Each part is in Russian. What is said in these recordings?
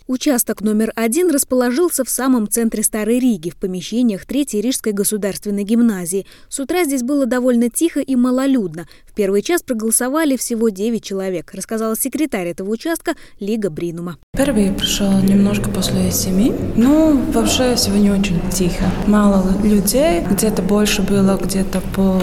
Участок номер 1 расположился в самом центре Старой Риги, в помещениях Третьей Рижской государственной гимназии. С утра здесь было довольно тихо и малолюдно. В первый час проголосовали всего 9 человек, рассказала секретарь этого участка Лига Бринума. Первый пришел немножко после 7. Вообще сегодня очень тихо. Мало людей, где-то больше было, где-то по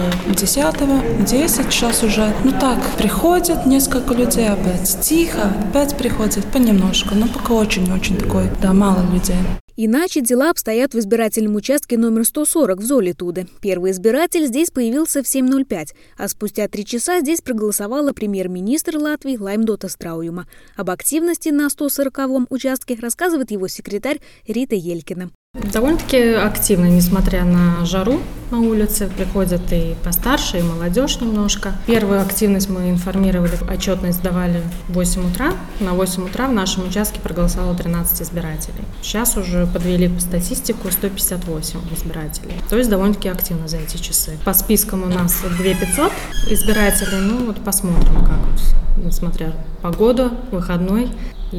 10 сейчас уже. Так, приходят несколько людей опять. Тихо, опять приходят понемножку, но пока очень-очень такой, мало людей. Иначе дела обстоят в избирательном участке номер 140 в Золитуде. Первый избиратель здесь появился в 7:05, а спустя 3 часа здесь проголосовала премьер-министр Латвии Лаймдота Страуюма. Об активности на 140-м участке рассказывает его секретарь Рита Елькина. Довольно-таки активно, несмотря на жару на улице, приходят и постарше, и молодежь немножко. Первую активность мы информировали, отчетность давали в 8 утра. На 8 утра в нашем участке проголосовало 13 избирателей. Сейчас уже подвели по статистику 158 избирателей. То есть довольно-таки активно за эти часы. По спискам у нас 2500 избирателей. Посмотрим, как смотря погоду, выходной.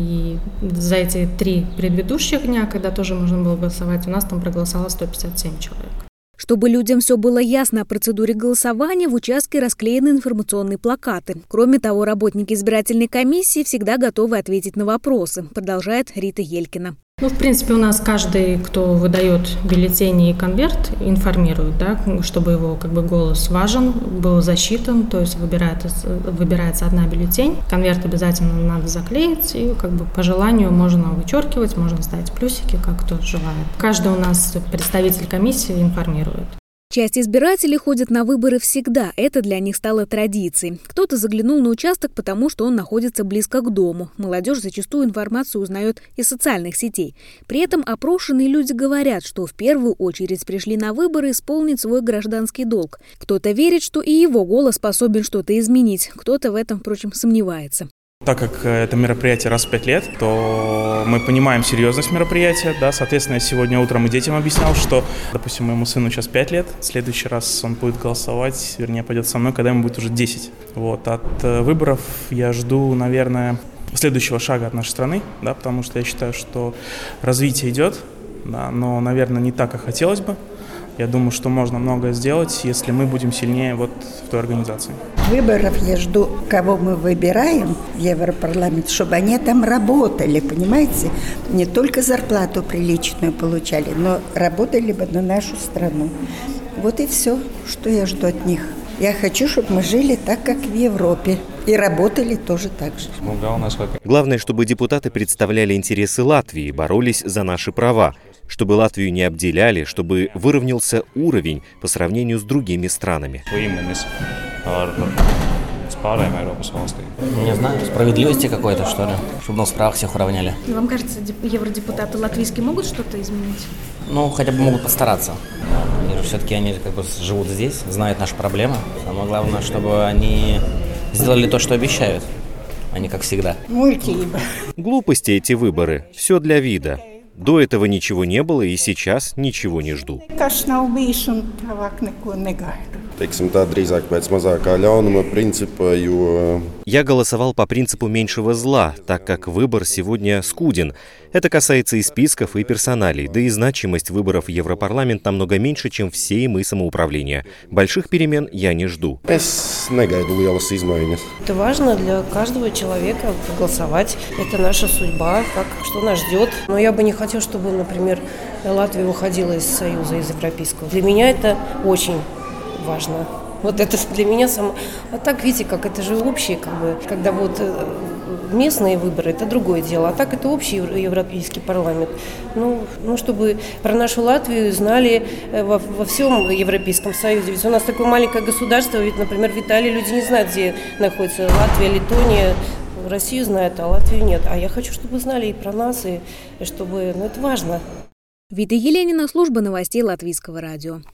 И за эти 3 предыдущих дня, когда тоже можно было голосовать, у нас там проголосовало 157 человек. Чтобы людям все было ясно о процедуре голосования, в участке расклеены информационные плакаты. Кроме того, работники избирательной комиссии всегда готовы ответить на вопросы, продолжает Рита Елькина. В принципе, у нас каждый, кто выдает бюллетени и конверт, информирует, чтобы его голос важен, был засчитан, то есть выбирается одна бюллетень. Конверт обязательно надо заклеить, и по желанию можно вычеркивать, можно ставить плюсики, как кто желает. Каждый у нас представитель комиссии информирует. Часть избирателей ходит на выборы всегда. Это для них стало традицией. Кто-то заглянул на участок, потому что он находится близко к дому. Молодежь зачастую информацию узнает из социальных сетей. При этом опрошенные люди говорят, что в первую очередь пришли на выборы исполнить свой гражданский долг. Кто-то верит, что и его голос способен что-то изменить. Кто-то в этом, впрочем, сомневается. Так как это мероприятие раз в 5 лет, то мы понимаем серьезность мероприятия. Соответственно, я сегодня утром и детям объяснял, что, допустим, моему сыну сейчас 5 лет, в следующий раз он будет голосовать, пойдет со мной, когда ему будет уже 10. От выборов я жду, наверное, следующего шага от нашей страны, потому что я считаю, что развитие идет, но, наверное, не так, как хотелось бы. Я думаю, что можно многое сделать, если мы будем сильнее в той организации. Выборов я жду, кого мы выбираем в Европарламент, чтобы они там работали, понимаете? Не только зарплату приличную получали, но работали бы на нашу страну. Вот и все, что я жду от них. Я хочу, чтобы мы жили так, как в Европе. И работали тоже так же. Главное, чтобы депутаты представляли интересы Латвии, боролись за наши права. Чтобы Латвию не обделяли, чтобы выровнялся уровень по сравнению с другими странами. Не знаю, справедливости какой-то, что ли, чтобы нас в правах всех уравняли. Вам кажется, евродепутаты латвийские могут что-то изменить? Хотя бы могут постараться. Все-таки они живут здесь, знают наши проблемы. Самое главное, чтобы они сделали то, что обещают, а не как всегда. Глупости эти выборы, все для вида. До этого ничего не было, и сейчас ничего не жду. Я голосовал по принципу меньшего зла, так как выбор сегодня скуден. Это касается и списков, и персоналей, да и значимость выборов в Европарламент намного меньше, чем все мы самоуправления. Больших перемен я не жду. Это важно для каждого человека голосовать. Это наша судьба, что нас ждет. Но я бы не хотела, чтобы, например, Латвия уходила из Союза, из Европейского. Для меня это очень важно. Это для меня само. А так, видите, это же общее, когда местные выборы, это другое дело. А так это общий Европейский парламент. Чтобы про нашу Латвию знали во всем Европейском Союзе. Ведь у нас такое маленькое государство, например, в Италии люди не знают, где находится Латвия, Литония. Россию знают, а Латвию нет. А я хочу, чтобы знали и про нас, и чтобы... это важно. Вита Еленина, служба новостей Латвийского радио.